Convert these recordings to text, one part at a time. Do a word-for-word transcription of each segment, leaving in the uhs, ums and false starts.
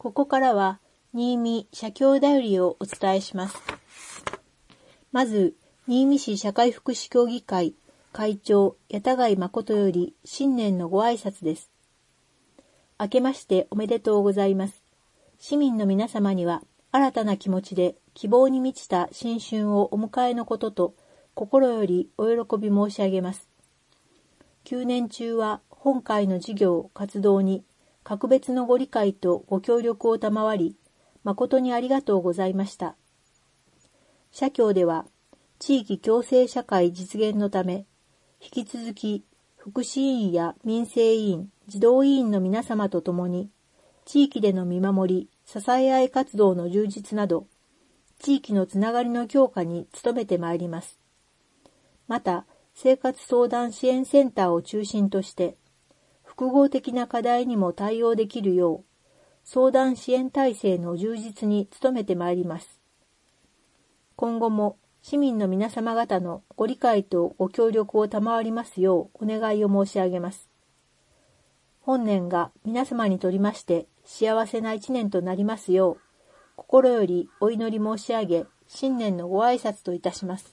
ここからは新見社協だよりをお伝えします。まず、新見市社会福祉協議会会長八田貝誠より新年のご挨拶です。明けましておめでとうございます。市民の皆様には新たな気持ちで希望に満ちた新春をお迎えのことと心よりお喜び申し上げます。旧年中は本会の事業活動に格別のご理解とご協力を賜り、誠にありがとうございました。社協では、地域共生社会実現のため、引き続き福祉委員や民生委員、児童委員の皆様と共に、地域での見守り、支え合い活動の充実など、地域のつながりの強化に努めてまいります。また、生活相談支援センターを中心として、複合的な課題にも対応できるよう、相談支援体制の充実に努めてまいります。今後も市民の皆様方のご理解とご協力を賜りますようお願いを申し上げます。本年が皆様にとりまして幸せな一年となりますよう、心よりお祈り申し上げ、新年のご挨拶といたします。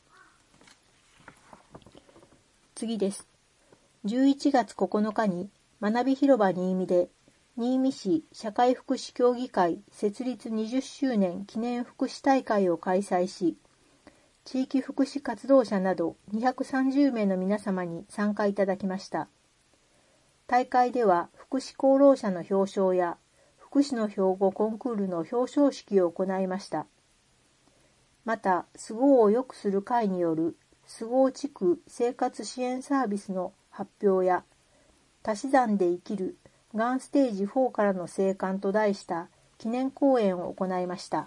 次です。じゅういちがつここのかに学び広場新見で、新見市社会福祉協議会設立にじゅっしゅうねん記念福祉大会を開催し、地域福祉活動者などにひゃくさんじゅうめいの皆様に参加いただきました。大会では福祉功労者の表彰や福祉の標語コンクールの表彰式を行いました。また、すごを良くする会によるすご地区生活支援サービスの発表や、足し算で生きるがんステージフォーからの生還と題した記念講演を行いました。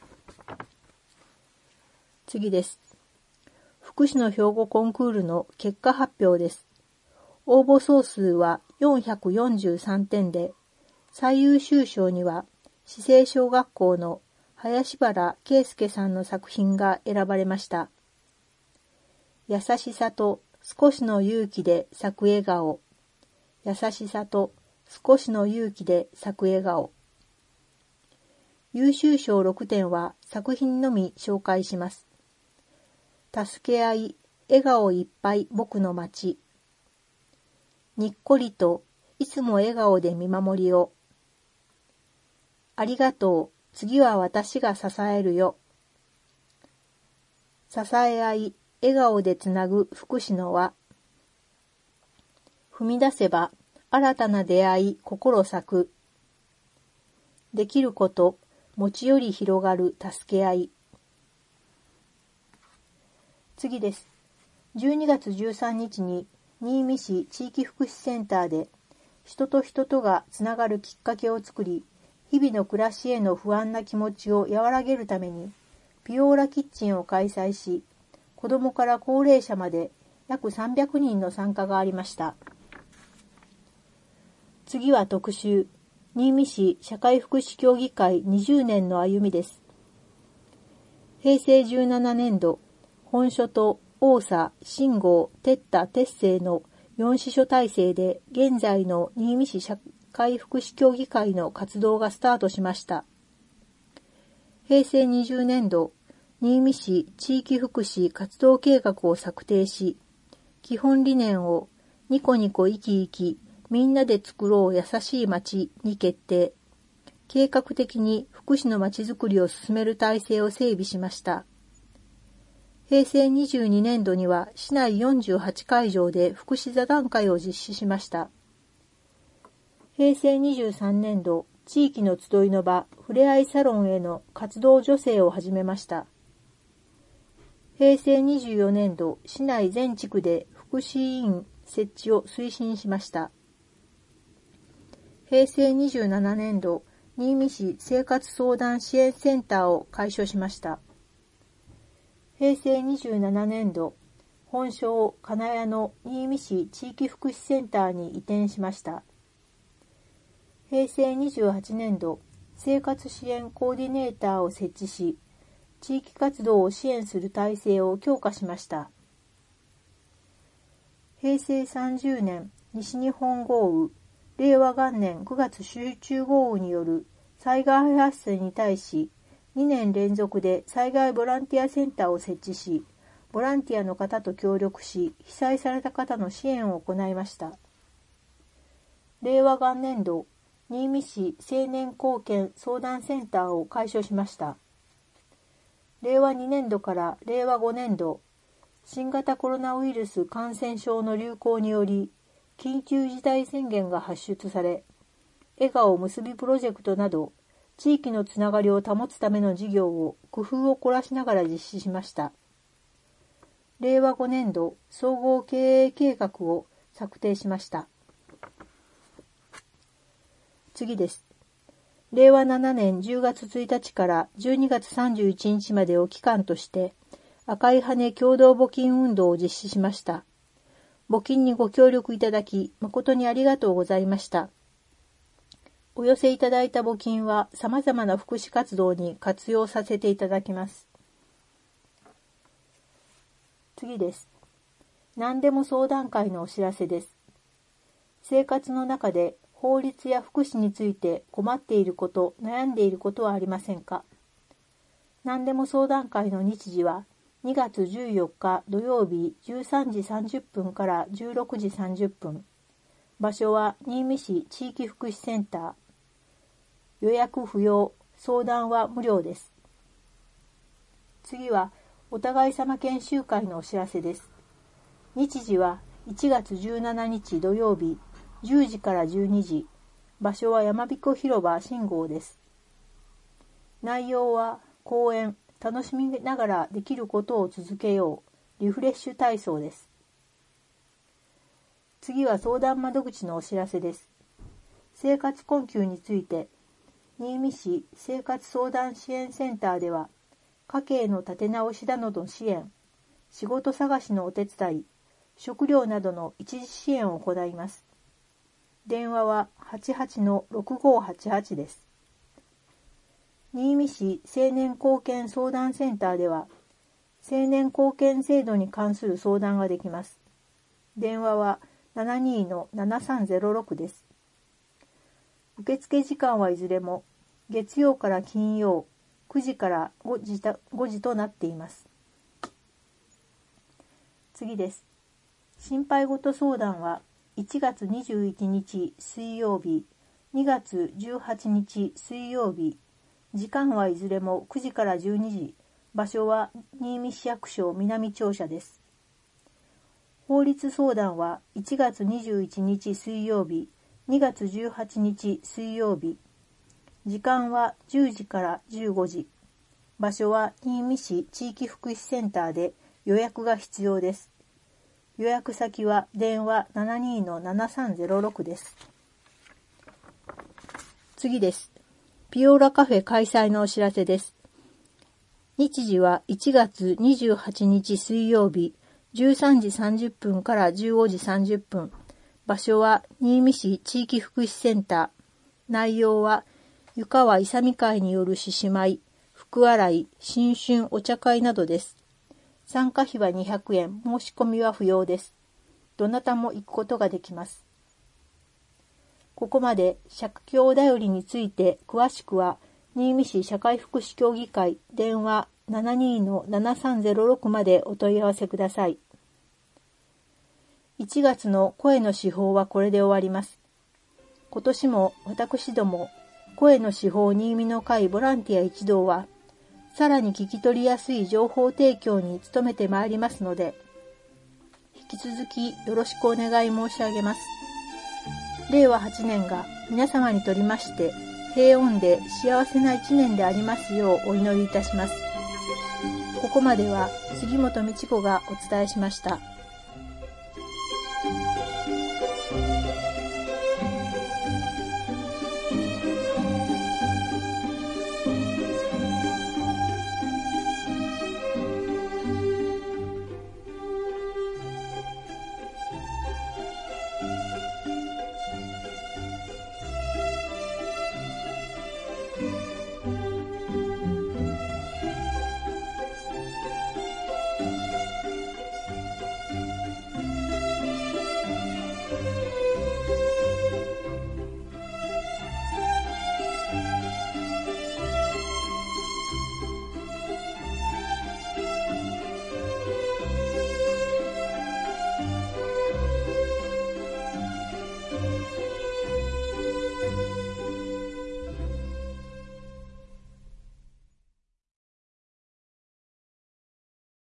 次です。福祉の標語コンクールの結果発表です。応募総数はよんひゃくよんじゅうさんてんで、最優秀賞には市制小学校の林原圭介さんの作品が選ばれました。優しさと少しの勇気で咲く笑顔。優しさと少しの勇気で咲く笑顔。優秀賞ろくてんは作品のみ紹介します。助け合い、笑顔いっぱい僕の街。にっこりといつも笑顔で見守りを。ありがとう、次は私が支えるよ。支え合い、笑顔でつなぐ福祉の輪。踏み出せば新たな出会い心咲く。できること、持ちより広がる助け合い。次です。じゅうにがつじゅうさんにちに新見市地域福祉センターで人と人とがつながるきっかけを作り、日々の暮らしへの不安な気持ちを和らげるためにピオーラキッチンを開催し、子どもから高齢者まで約さんびゃくにんの参加がありました。次は特集、新見市社会福祉協議会にじゅうねんの歩みです。へいせいじゅうななねんど、本所と大佐、新郷、哲太、鉄星のよん支所体制で現在の新見市社会福祉協議会の活動がスタートしました。へいせいにじゅうねんど、新見市地域福祉活動計画を策定し、基本理念をニコニコ生き生き、みんなで作ろう優しい街に決定。計画的に福祉の街づくりを進める体制を整備しました。へいせいにじゅうにねんどには市内よんじゅうはちかいじょうで福祉座談会を実施しました。へいせいにじゅうさんねんど、地域の集いの場、ふれあいサロンへの活動助成を始めました。へいせいにじゅうよねんど、市内全地区で福祉委員設置を推進しました。へいせいにじゅうななねんど、新見市生活相談支援センターを開所しました。へいせいにじゅうななねんど、本所金谷の新見市地域福祉センターに移転しました。へいせいにじゅうはちねんど、生活支援コーディネーターを設置し、地域活動を支援する体制を強化しました。へいせいさんじゅうねん、西日本豪雨、れいわがんねんくがつ集中豪雨による災害発生に対しにねん連続で災害ボランティアセンターを設置し、ボランティアの方と協力し、被災された方の支援を行いました。れいわ元年度、新見市青年貢献相談センターを開所しました。れいわにねん度かられいわごねん度、新型コロナウイルス感染症の流行により、緊急事態宣言が発出され、笑顔むすびプロジェクトなど、地域のつながりを保つための事業を工夫を凝らしながら実施しました。れいわごねん度総合経営計画を策定しました。次です。れいわななねんじゅうがつついたちからじゅうにがつさんじゅういちにちまでを期間として赤い羽共同募金運動を実施しました。募金にご協力いただき誠にありがとうございました。お寄せいただいた募金は様々な福祉活動に活用させていただきます。次です。何でも相談会のお知らせです。生活の中で法律や福祉について困っていること、悩んでいることはありませんか？何でも相談会の日時はにがつじゅうよっか土曜日じゅうさんじさんじゅっぷんからじゅうろくじさんじゅっぷん。場所は新見市地域福祉センター。予約不要、相談は無料です。次はお互い様研修会のお知らせです。日時はいちがつじゅうしちにち土曜日じゅうじからじゅうにじ。場所は山彦広場信号です。内容は講演、楽しみながらできることを続けよう、リフレッシュ体操です。次は相談窓口のお知らせです。生活困窮について、新見市生活相談支援センターでは、家計の立て直しなどの支援、仕事探しのお手伝い、食料などの一時支援を行います。電話は はちはちのろくごはちはち です。新見市青年貢献相談センターでは、青年貢献制度に関する相談ができます。電話は ななにのななさんぜろろく です。受付時間はいずれも月曜から金曜くじからごじ、ごじとなっています。次です。心配事相談はいちがつにじゅういちにち水曜日、にがつじゅうはちにち水曜日、時間はいずれもくじからじゅうにじ、場所は新見市役所南庁舎です。法律相談はいちがつにじゅういちにち水曜日、にがつじゅうはちにち水曜日、時間はじゅうじからじゅうごじ、場所は新見市地域福祉センターで予約が必要です。予約先は電話 ななにのななさんぜろろく です。次です。ピオーラカフェ開催のお知らせです。日時はいちがつにじゅうはちにち水曜日じゅうさんじさんじゅっぷんからじゅうごじさんじゅっぷん。場所は新見市地域福祉センター。内容は湯川勇会による獅子舞、福洗い、新春お茶会などです。参加費はにひゃくえん、申し込みは不要です。どなたも行くことができます。ここまで借境だよりについて詳しくは新見市社会福祉協議会電話 ななにのななさんぜろろく までお問い合わせください。いちがつの声の司法はこれで終わります。今年も私ども声の司法新見の会ボランティア一同はさらに聞き取りやすい情報提供に努めてまいりますので、引き続きよろしくお願い申し上げます。れいわはちねんが皆様にとりまして平穏で幸せな一年でありますようお祈りいたします。ここまでは杉本美智子がお伝えしました。